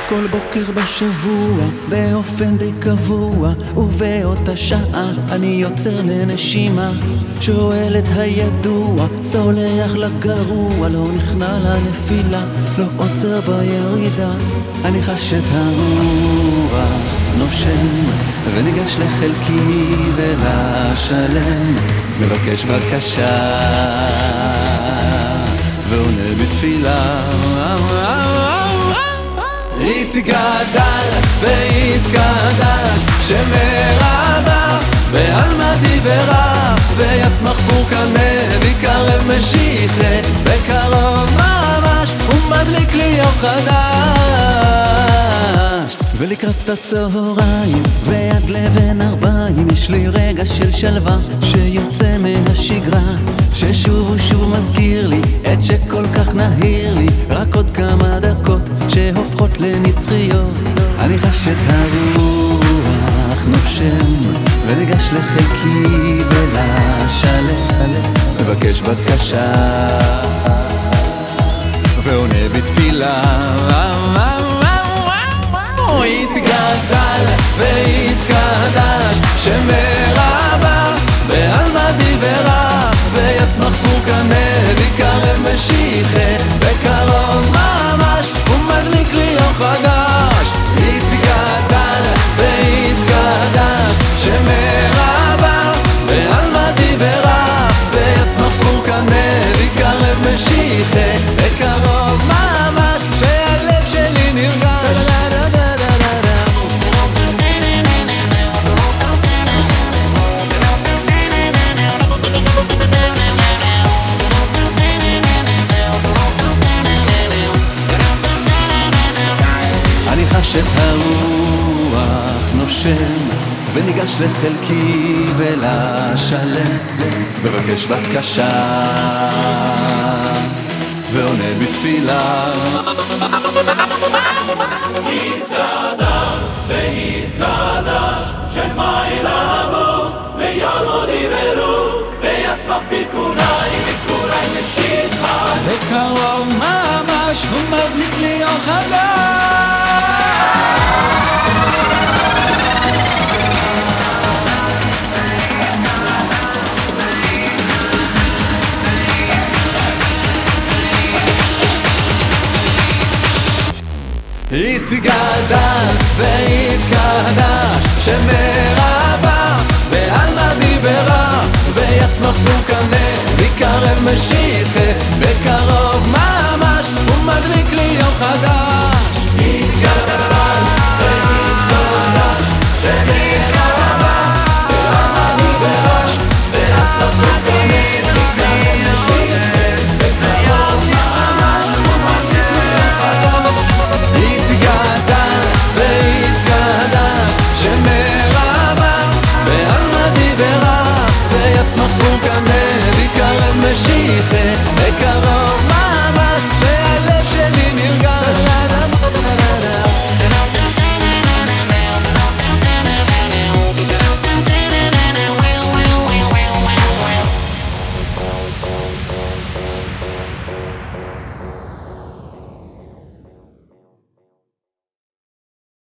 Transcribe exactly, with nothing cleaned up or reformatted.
כל בוקר בשבוע, באופן די קבוע, ובאותה שעה אני יוצר לנשימה. שואל את הידוע, סולח לגרוע, לא נכנע לנפילה, לא עוצר בירידה. אני חש את הרוח נושם, וניגש לחלקי ולשלם, מבקש בקשה ועונה בתפילה. התגדל והתקדש שמרבה בעלמא דיברה, ויצמח פורקנה ויקרב משיחה, בקרוב ממש הוא מדליק לי יום חדש. ולקראת הצהריים ועד לבן ארבעים יש לי רגע של שלווה שיוצא מהשגרה, ששוב ושוב מזכיר לי את שכל כך נהיר לי, רק עוד כמה דקות שהופכות לנצחיות. אני חש את הרוח נושם, וניגש לחלקי ולשלם, מבקש בקשה ועונה בתפילה. התגדל והתקדש שמרבה בעלמא דיברה, ויצמח פורקנה ויקרב משיחה, בקרוב ממש הוא מדליק לי יום חדש. התגדל והתקדש שמרבה בעלמא דיברה, ויצמח פורקנה ויקרב משיחה, בקרוב ממש שהלב שלי נרגש. חש את הרוח נושם, וניגש לחלקי ולשלם, מבקש בקשה ועונה בתפילה. התקדש והתקדש שמעלה בו ויעמוד יברו, ויצמח פרקוני וקורי משיחה, בקרוב ממש הוא מדליק לי יום חדש. התגדל והתקדש שמרבה בעלמא דיברה, ויצמח פורקנה ויקרב משיחה, בקרוב ממש הוא מדליק לי יום חדש.